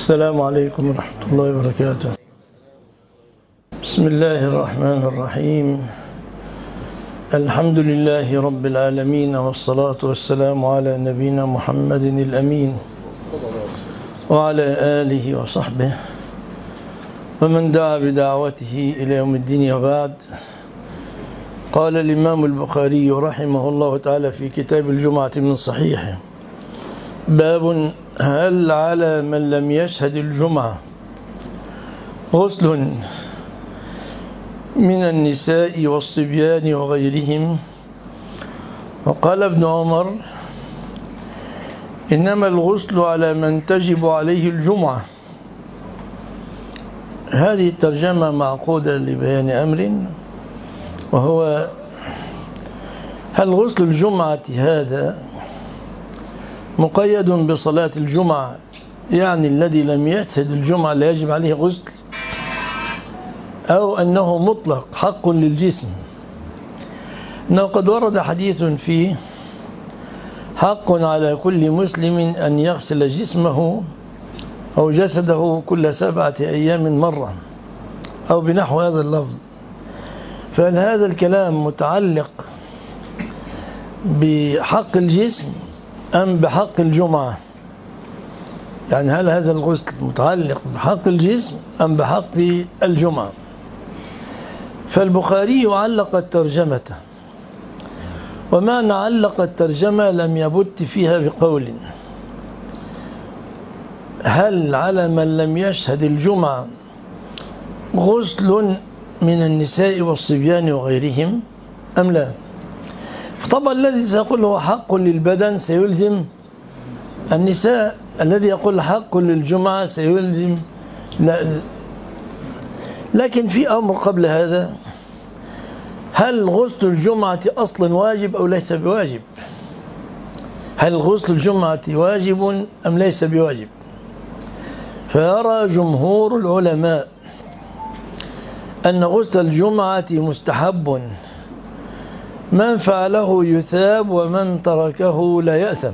السلام عليكم ورحمة الله وبركاته. بسم الله الرحمن الرحيم. الحمد لله رب العالمين، والصلاة والسلام على نبينا محمد الأمين وعلى آله وصحبه ومن دعا بدعوته إلى يوم الدين. وبعد، قال الإمام البخاري رحمه الله تعالى في كتاب الجمعة من صحيحه: باب هل على من لم يشهد الجمعة غسل من النساء والصبيان وغيرهم؟ وقال ابن عمر: إنما الغسل على من تجب عليه الجمعة. هذه الترجمة معقودة لبيان أمر، وهو هل غسل الجمعة هذا مقيد بصلاة الجمعة، يعني الذي لم يشهد الجمعة لا يجب عليه غسل، أو أنه مطلق حق للجسم؟ أنه قد ورد حديث فيه حق على كل مسلم أن يغسل جسمه أو جسده كل 7 أيام مرة، أو بنحو هذا اللفظ. فهل هذا الكلام متعلق بحق الجسم أم بحق الجمعة؟ يعني هل هذا الغسل متعلق بحق الجسم أم بحق الجمعة؟ فالبخاري علق الترجمة، ومعنى علق الترجمة لم يبت فيها بقول. هل على من لم يشهد الجمعة غسل من النساء والصبيان وغيرهم أم لا؟ طبعا الذي سيقول هو حق للبدن سيلزم النساء، الذي يقول حق للجمعة سيلزم لا. لكن في أمر قبل هذا: هل غسل الجمعة أصلا واجب أو ليس بواجب؟ هل غسل الجمعة واجب أم ليس بواجب؟ فيرى جمهور العلماء أن غسل الجمعة مستحب، من فعله يثاب ومن تركه لا يأثم.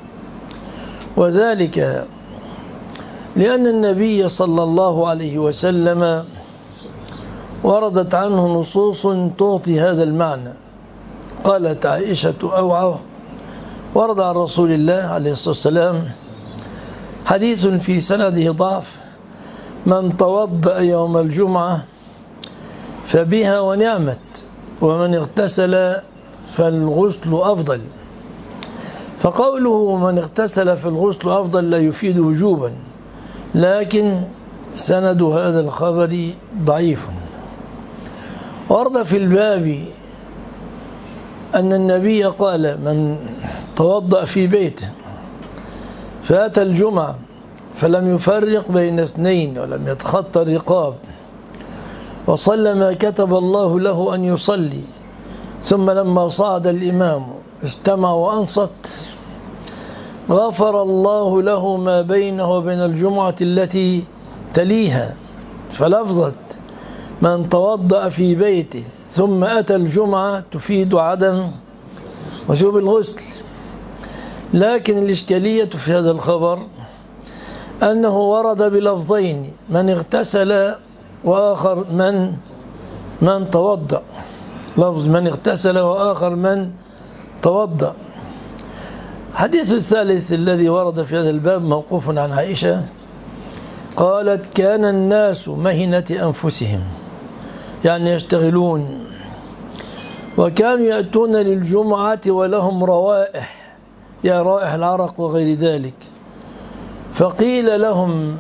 وذلك لأن النبي صلى الله عليه وسلم وردت عنه نصوص تعطي هذا المعنى. قالت عائشة أوعى: ورد عن رسول الله عليه الصلاة والسلام حديث في سنده ضعف: من توضأ يوم الجمعة فبها ونعمت، ومن اغتسل فالغسل أفضل. فقوله من اغتسل فالغسل أفضل لا يفيد وجوبا، لكن سند هذا الخبر ضعيف. ورد في الباب أن النبي قال: من توضأ في بيته فأتى الجمعة فلم يفرق بين اثنين ولم يتخطى الرقاب وصلى ما كتب الله له أن يصلي، ثم لما صعد الإمام استمع وأنصت، غفر الله له ما بينه وبين الجمعة التي تليها. فلفظة من توضأ في بيته ثم أتى الجمعة تفيد عدم وجوب الغسل. لكن الإشكالية في هذا الخبر أنه ورد بلفظين: من اغتسل وآخر من توضأ. لفظ من اغتسل وآخر من توضأ. الحديث الثالث الذي ورد في هذا الباب موقوف عن عائشة، قالت: كان الناس مهنة أنفسهم، يعني يشتغلون، وكانوا يأتون للجمعة ولهم روائح، يا رائح العرق وغير ذلك، فقيل لهم: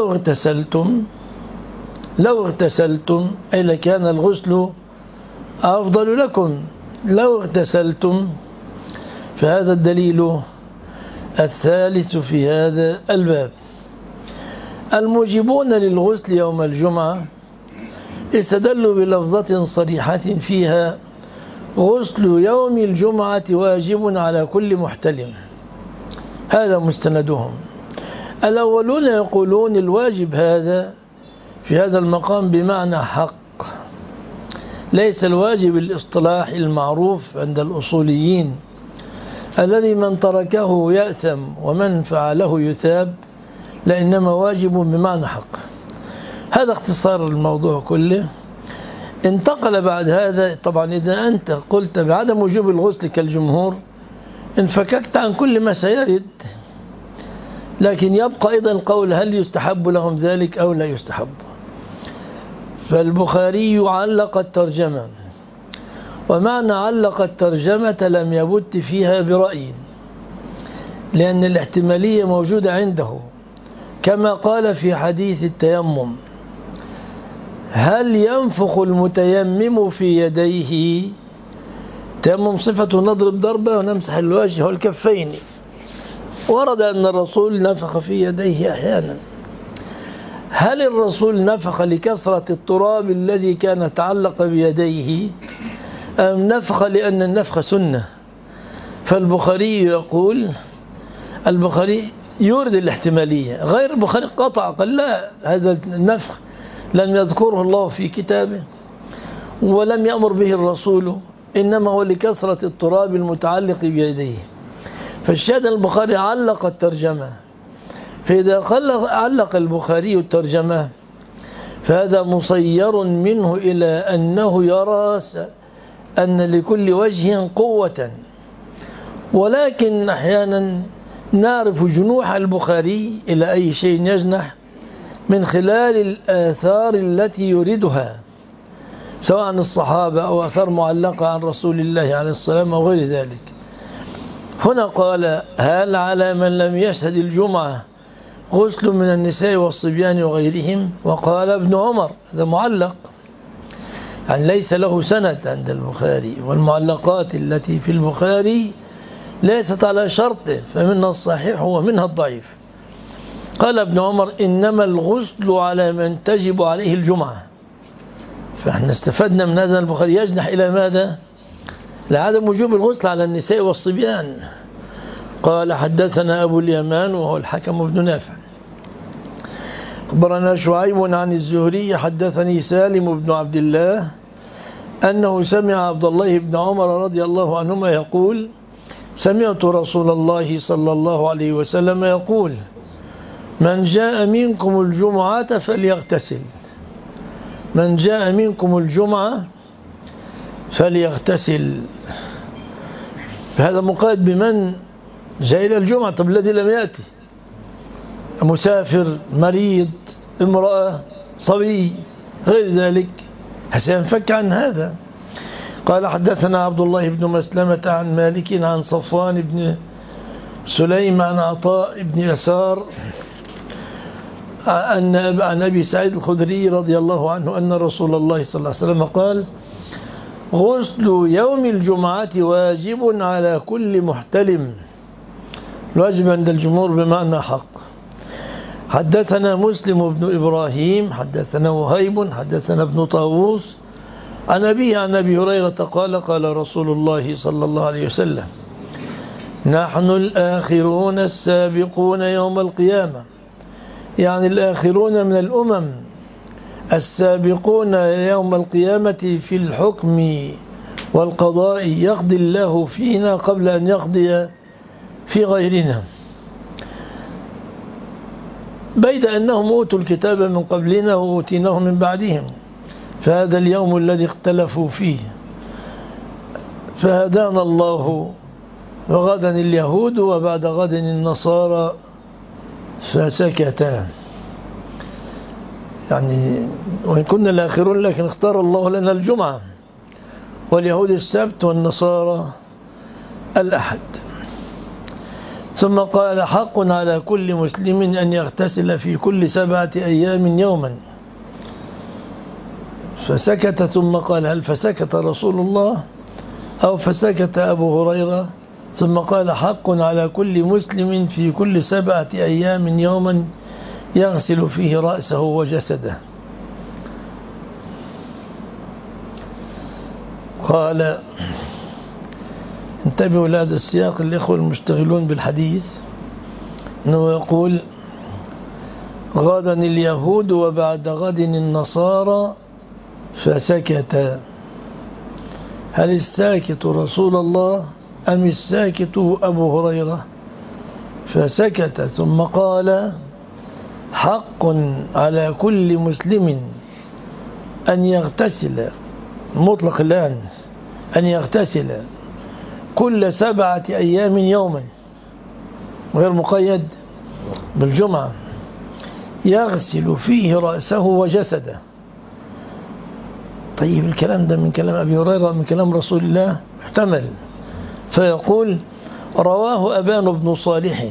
لو اغتسلتم أي لكان الغسل أفضل لكم، لو اغتسلتم. فهذا الدليل الثالث في هذا الباب. الموجبون للغسل يوم الجمعة استدلوا بلفظة صريحة فيها: غسل يوم الجمعة واجب على كل محتلم. هذا مستندهم. الأولون يقولون الواجب هذا في هذا المقام بمعنى حق، ليس الواجب الاصطلاحي المعروف عند الأصوليين الذي من تركه يأثم ومن فعله يثاب، لا، إنما واجب بمعنى حق. هذا اختصار الموضوع كله. انتقل بعد هذا، طبعا إذا أنت قلت بعدم وجوب الغسل كالجمهور انفككت عن كل ما سيرد، لكن يبقى أيضا القول هل يستحب لهم ذلك أو لا يستحب. فالبخاري علق الترجمة، ومعنى علق الترجمة لم يبت فيها برأي، لأن الاحتمالية موجودة عنده، كما قال في حديث التيمم: هل ينفخ المتيمم في يديه؟ تيمم صفة نضرب ضربة ونمسح الوجه والكفين، ورد أن الرسول نفخ في يديه أحيانا. هل الرسول نفخ لكثرة التراب الذي كان تعلق بيديه، أم نفخ لأن النفخ سنة؟ فالبخاري يقول، البخاري يورد الاحتمالية، غير البخاري قطع قال لا، هذا النفخ لم يذكره الله في كتابه ولم يأمر به الرسول، إنما هو لكثرة التراب المتعلق بيديه. فالشاهد البخاري علق الترجمة. فإذا علق البخاري الترجمة فهذا مصير منه إلى أنه يرى أن لكل وجه قوة، ولكن أحيانا نعرف جنوح البخاري إلى أي شيء يجنح من خلال الآثار التي يريدها، سواء عن الصحابة أو آثار معلقة عن رسول الله عليه السلام أو غير ذلك. هنا قال: هل على من لم يشهد الجمعة غسل من النساء والصبيان وغيرهم؟ وقال ابن عمر، هذا معلق يعني ليس له سند عند البخاري، والمعلقات التي في البخاري ليست على شرطه، فمنها الصحيح ومنها الضعيف. قال ابن عمر: إنما الغسل على من تجب عليه الجمعة. فاحنا استفدنا من هذا البخاري يجنح إلى ماذا؟ لعدم وجوب الغسل على النساء والصبيان. قال: حدثنا أبو اليمان وهو الحكم بن نافع، أخبرنا شعيب عن الزهري حدثني سالم بن عبد الله أنه سمع عبد الله بن عمر رضي الله عنهما يقول: سمعت رسول الله صلى الله عليه وسلم يقول: من جاء منكم الجمعة فليغتسل. من جاء منكم الجمعة فليغتسل. هذا مقيد بمن جاء إلى الجمعة. طب الذي لم يأتي، مسافر، مريض، امرأة، صبي، غير ذلك، سينفك عن هذا. قال: حدثنا عبد الله بن مسلمة عن مالك عن صفوان بن سليم عن عطاء بن يسار عن أبي سعيد الخدري رضي الله عنه أن رسول الله صلى الله عليه وسلم قال: غسل يوم الجمعة واجب على كل محتلم. الواجب عند الجمهور بمعنى حق. حدثنا مسلم بن إبراهيم حدثنا وهيب حدثنا ابن طاووس عن أبي هريرة قال: قال رسول الله صلى الله عليه وسلم: نحن الآخرون السابقون يوم القيامة، يعني الآخرون من الأمم السابقون يوم القيامة في الحكم والقضاء، يقضي الله فينا قبل أن يقضي في غيرنا، بيد أنهم أوتوا الكتاب من قبلنا وأوتيناه من بعدهم، فهذا اليوم الذي اختلفوا فيه. فهدانا الله، وغدا اليهود وبعد غد النصارى فسكتا. يعني وإن كنا الآخرون لكن اختار الله لنا الجمعة، واليهود السبت والنصارى الأحد. ثم قال: حق على كل مسلم أن يغتسل في كل 7 أيام يوما. فسكت، ثم قال: هل فسكت رسول الله أو فسكت أبو هريرة؟ ثم قال: حق على كل مسلم في كل 7 أيام يوما يغسل فيه رأسه وجسده. قال: انتبهوا لهذا السياق الإخوة المشتغلون بالحديث، أنه يقول: غدا اليهود وبعد غد النصارى فسكت. هل الساكت رسول الله أم الساكت أبو هريرة؟ فسكت، ثم قال: حق على كل مسلم أن يغتسل مطلق الآن، أن يغتسل كل 7 أيام يوما غير مقيد بالجمعة، يغسل فيه رأسه وجسده. طيب الكلام ده من كلام أبي هريرة من كلام رسول الله محتمل، فيقول رواه أبان بن صالح.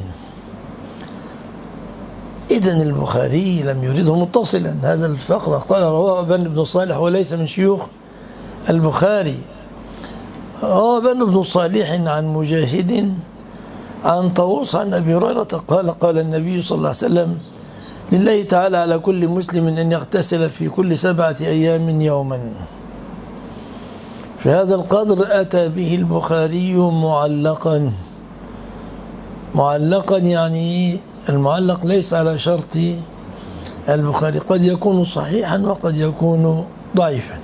إذن البخاري لم يريده متصلا، هذا الفقرة قال رواه أبان بن صالح وليس من شيوخ البخاري. رواه أبان بن صالح عن مجاهد عن طاووس عن أبي هريرة قال قال النبي صلى الله عليه وسلم لله تعالى على كل مسلم أن يغتسل في كل 7 أيام يوما. في هذا القدر أتى به البخاري معلقا. معلقا يعني المعلق ليس على شرط البخاري، قد يكون صحيحا وقد يكون ضعيفا.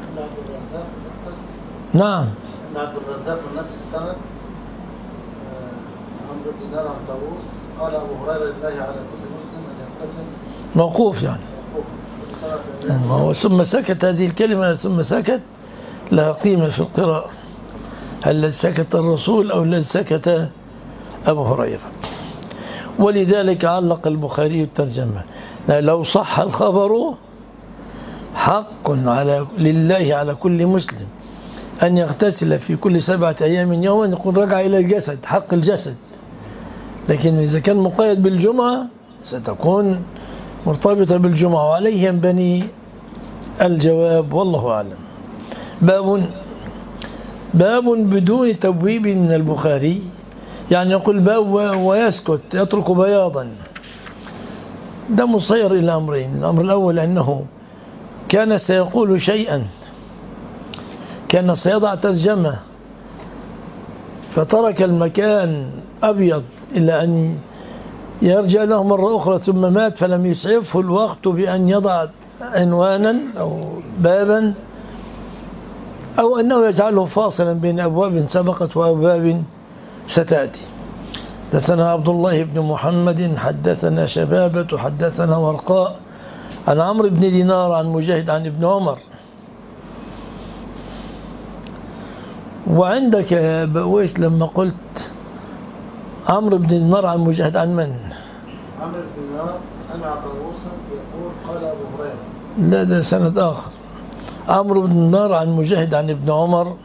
نعم. عبد الرزاق من نفس السند عمرو بن دينار عن طاووس قال أبو هريرة لله على كل مسلم أن يغتسل. موقوف يعني. هو ثم سكت، هذه الكلمة ثم سكت لها قيمة في القراءة. هل سكت الرسول أو هل سكت أبو هريرة؟ ولذلك علق البخاري الترجمة لو صح الخبر حق لله على كل مسلم أن يغتسل في كل 7 أيام يوما، يكون رجع إلى الجسد، حق الجسد. لكن إذا كان مقيد بالجمعة ستكون مرتبطة بالجمعة، وعليه ينبني الجواب والله أعلم. باب بدون تبويب من البخاري، يعني يقول باب ويسكت يترك بياضا. ده مصير إلى أمرين. الأمر الأول أنه كان سيقول شيئا، كان سيضع ترجمة فترك المكان أبيض إلى أن يرجع له مرة أخرى ثم مات، فلم يسعفه الوقت بأن يضع عنوانا أو بابا، أو أنه يجعله فاصلا بين أبواب سبقت وأبواب ستأتي. حدثنا عبد الله بن محمد حدثنا شبابة حدثنا ورقاء عن عمرو بن دينار عن مجاهد عن ابن عمر. وعندك يا بويس لما قلت عمرو بن دينار عن مجاهد عن من؟ عمرو بن دينار سمع طاووسا يقول قال أبو هريرة. لا ده سند آخر. عمرو بن دينار عن مجاهد عن ابن عمر.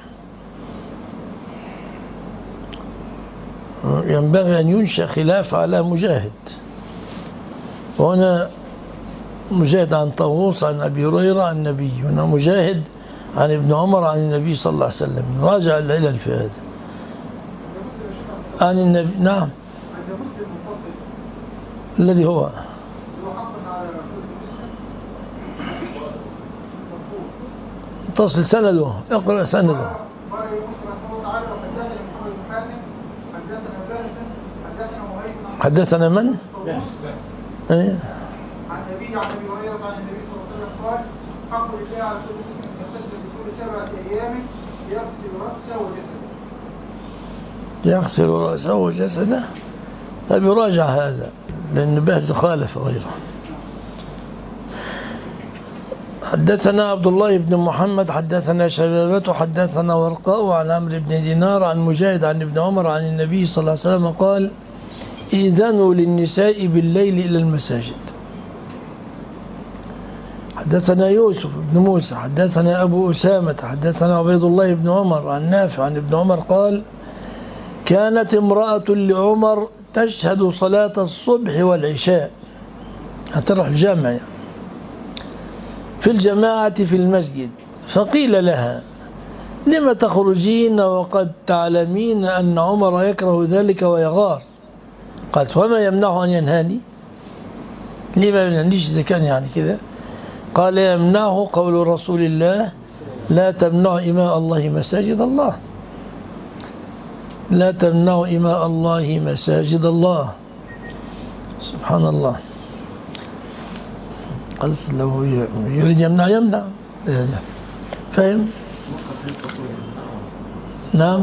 ينبغي أن ينشأ خلاف على مجاهد، وهنا مجاهد عن طاووس عن أبي هريرة عن النبي، هنا مجاهد عن ابن عمر عن النبي صلى الله عليه وسلم. راجع العلل في هذا عن النبي. نعم. الذي هو تصل سنده، اقرأ سنده. حدثنا من؟ ايه؟ عن أبي هريرة عن النبي صلى الله عليه وسلم قال حق لله على كل مسلم يغتسل في كل 7 أيام يغسل رأسه وجسده. يغسل رأسه وجسده. طيب يراجع هذا لأن بهز خالف غيره. حدثنا عبد الله بن محمد حدثنا شبابة حدثنا ورقاء عن عمرو بن دينار عن مجاهد عن ابن عمر عن النبي صلى الله عليه وسلم قال إذنوا للنساء بالليل إلى المساجد. حدثنا يوسف بن موسى حدثنا أبو أسامة حدثنا عبيد الله بن عمر عن نافع عن ابن عمر قال كانت امرأة لعمر تشهد صلاة الصبح والعشاء، هتروح الجامع يعني في الجماعة في المسجد، فقيل لها لم تخرجين وقد تعلمين أن عمر يكره ذلك ويغار؟ قالت وما يمنعه أن ينهاني؟ ليه ما يمنعنيش إذا كان يعني كذا؟ قال يمنعه قول رسول الله لا تمنع إماء الله مساجد الله، لا تمنع إماء الله مساجد الله. سبحان الله. قال لو يريد يمنع فهم؟ نعم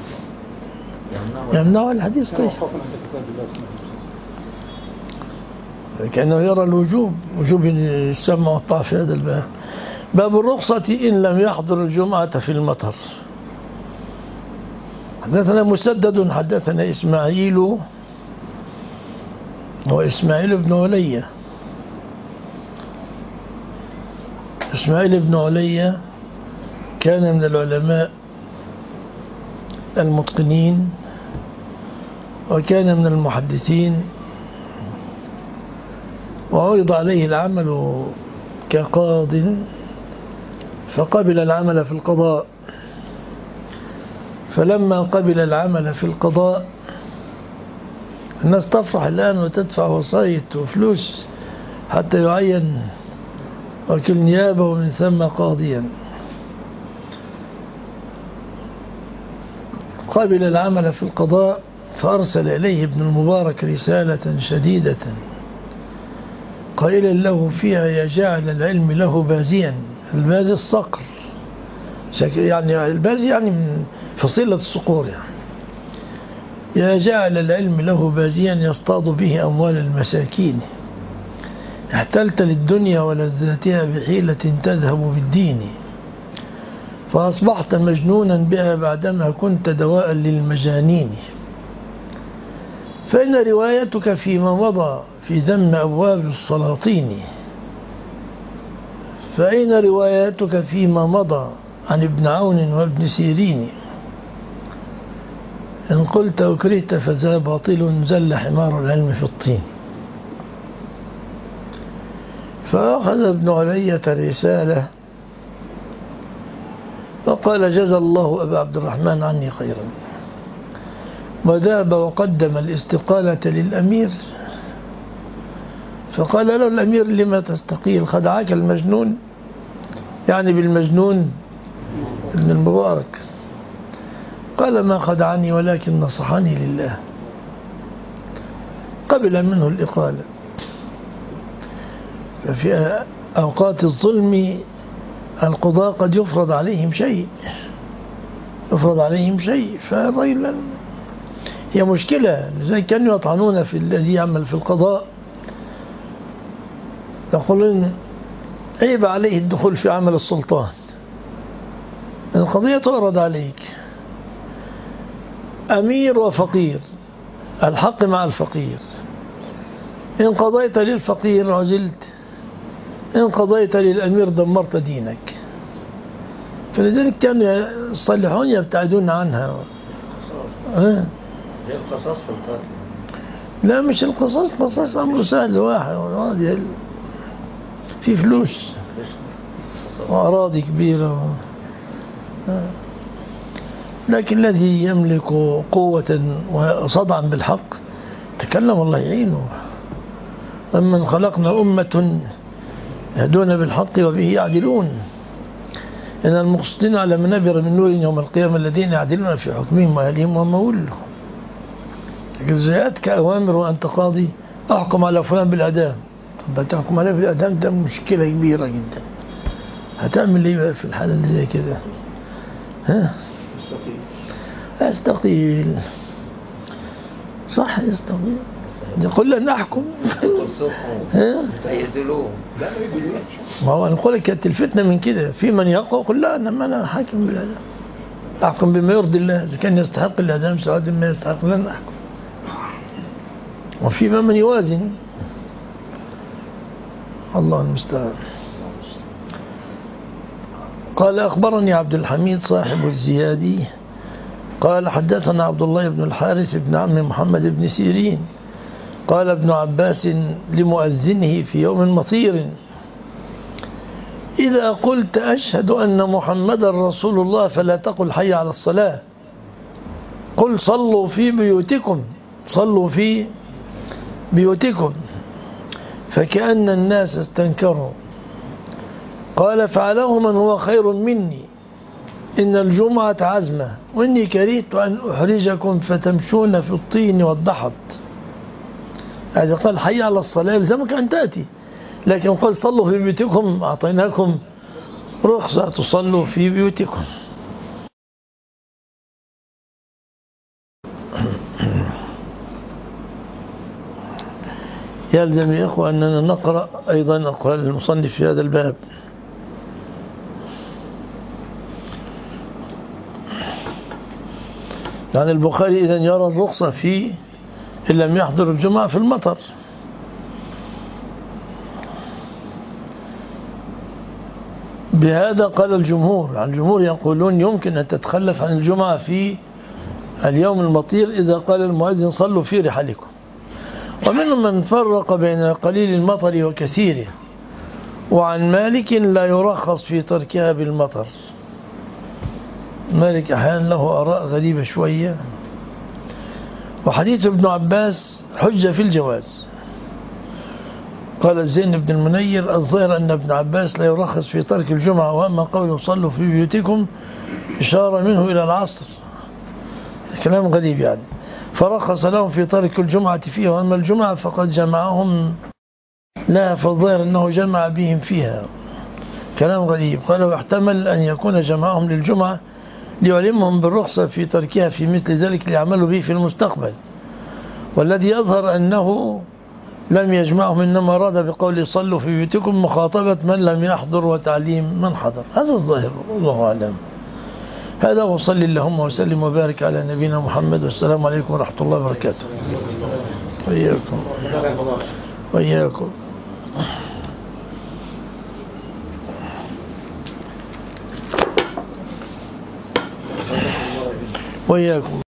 يمنع الحديث. طيب كأنه يرى الوجوب، وجوب السمع والطاعة في هذا الباب. باب الرخصة إن لم يحضر الجمعة في المطر. حدثنا مسدد حدثنا إسماعيل وإسماعيل بن علي. إسماعيل بن علي كان من العلماء المتقنين، وكان من المحدثين، وعرض عليه العمل كقاض فقبل العمل في القضاء. فلما قبل العمل في القضاء، الناس تفرح الآن وتدفع وصايت وفلوس حتى يعين وكيل نيابة ومن ثم قاضيا. قبل العمل في القضاء فأرسل إليه ابن المبارك رسالة شديدة قائلا له فيها: يا جاعل العلم له بازيا. البازي الصقر، يعني البازي يعني من فصيلة الصقور يعني. يا جاعل العلم له بازيا يصطاد به أموال المساكين، احتلت للدنيا ولذاتها بحيلة تذهب بالدين، فأصبحت مجنونا بها بعدما كنت دواء للمجانين. فإن روايتك فيما مضى في ذم أبواب السلاطين، فأين رواياتك فيما مضى عن ابن عون وابن سيرين؟ إن قلت وكرهت فذا باطل، زل حمار العلم في الطين. فأخذ ابن علية رسالة وقال: جزى الله أبا عبد الرحمن عني خيرا. وذهب وقدم الاستقالة للأمير، فقال له الأمير: لما تستقيل؟ خدعك المجنون، يعني بالمجنون ابن المبارك. قال: ما خدعني ولكن نصحني لله. قبل منه الإقالة. ففي أوقات الظلم القضاء قد يفرض عليهم شيء، فالرجل هي مشكلة. لذلك كانوا يطعنون في الذي يعمل في القضاء، يقولون عيب عليه الدخول في عمل السلطان، القضية تعرض عليك، أمير وفقير، الحق مع الفقير. إن قضيت للفقير عزلت، إن قضيت للأمير دمرت دينك. فلذلك كانوا الصالحون يبتعدون عنها. القصاص في القتل؟ لا، مش القصاص أمر سهل، واحد في فلوس وأراضي كبيرة لكن الذي يملك قوة وصدعا بالحق تكلم الله يعينه. أمن خلقنا أمة يهدون بالحق وبه يعدلون، إن المقسطين على منابر من نور يوم القيامة الذين يعدلون في حكمهم وأهلهم وما ولوا. جزاءتك أوامر وأنت قاضي، أحكم على فلان بالإعدام. طب تحكم عليه بالإعدام، ده مشكلة كبيرة جدا. هتعمل إيه في الحالة اللي زي كده؟ استقيل. صح، يستقيل. يقول لنا نحكم. ما هو نقول لك كانت الفتنة من كده، في من يقول لا أنا حاكم بالإعدام، أحكم بما يرضي الله، إذا كان يستحق الإعدام سواء ما يستحق لن أحكم. وفي من يوازن، الله المستعان. قال: أخبرني عبد الحميد صاحب الزيادي قال: حدثنا عبد الله بن الحارث بن عم محمد بن سيرين قال: ابن عباس لمؤذنه في يوم مطير: إذا قلت أشهد أن محمدا رسول الله فلا تقل حي على الصلاة، قل صلوا في بيوتكم. فكأن الناس استنكروا. قال: فعله من هو خير مني، إن الجمعة عزمة، وإني كرهت أن أحرجكم فتمشون في الطين والضحط. إذا قال حي على الصلاة يلزمك أن تأتي، لكن قل صلوا في بيوتكم، أعطيناكم رخصة تصلوا في بيوتكم. يلزم يا إخوة أننا نقرأ أيضا أقوال المصنف في هذا الباب. يعني البخاري إذن يرى الرخصة في إن لم يحضر الجمعة في المطر. بهذا قال الجمهور. الجمهور يقولون يمكن أن تتخلف عن الجمعة في اليوم المطير إذا قال المؤذن صلوا في رحالكم. ومنهم من فرق بين قليل المطر وكثيره. وعن مالك لا يرخص في تركها بالمطر. مالك أحيانا له آراء غريبة شوية. وحديث ابن عباس حجة في الجواز. قال الزين بن المنير الظاهر أن ابن عباس لا يرخص في ترك الجمعة، وأما قوله صلوا في بيوتكم إشارة منه إلى العصر، كلام غريب يعني، فرخص لهم في ترك الجمعة فيها، وأما الجمعة فقد جمعهم لها، فالظاهر أنه جمع بهم فيها، كلام غريب. قال واحتمل أن يكون جمعهم للجمعة ليعلمهم بالرخصة في تركها في مثل ذلك ليعملوا به في المستقبل، والذي يظهر أنه لم يجمعهم، إنما أراد بقول صلوا في بيوتكم مخاطبة من لم يحضر وتعليم من حضر. هذا الظاهر والله أعلم. هذا وصلي اللهم وسلم وبارك على نبينا محمد، والسلام عليكم ورحمة الله وبركاته. وإياكم وإياكم وإياكم.